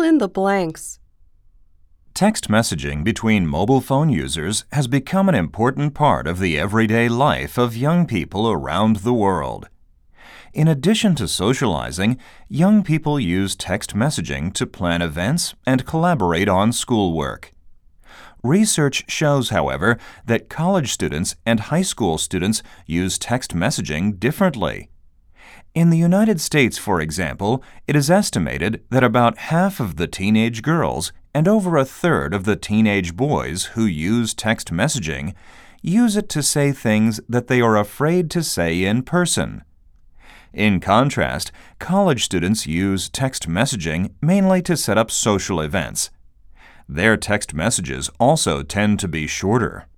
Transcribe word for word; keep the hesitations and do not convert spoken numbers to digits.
in the blanks. Text messaging between mobile phone users has become an important part of the everyday life of young people around the world. In addition to socializing, young people use text messaging to plan events and collaborate on schoolwork. Research shows, however, that college students and high school students use text messaging differently. In the United States, for example, it is estimated that about half of the teenage girls and over a third of the teenage boys who use text messaging use it to say things that they are afraid to say in person. In contrast, college students use text messaging mainly to set up social events. Their text messages also tend to be shorter.